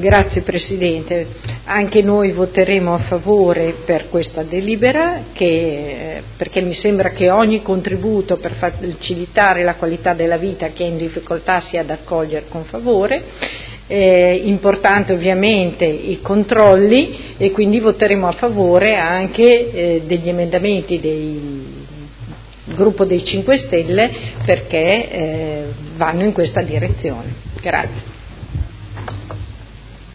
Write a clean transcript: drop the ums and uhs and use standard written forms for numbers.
Grazie Presidente, anche noi voteremo a favore per questa delibera perché mi sembra che ogni contributo per facilitare la qualità della vita a chi è in difficoltà sia da accogliere con favore. Importante ovviamente i controlli e quindi voteremo a favore anche degli emendamenti del gruppo dei 5 Stelle perché vanno in questa direzione. Grazie.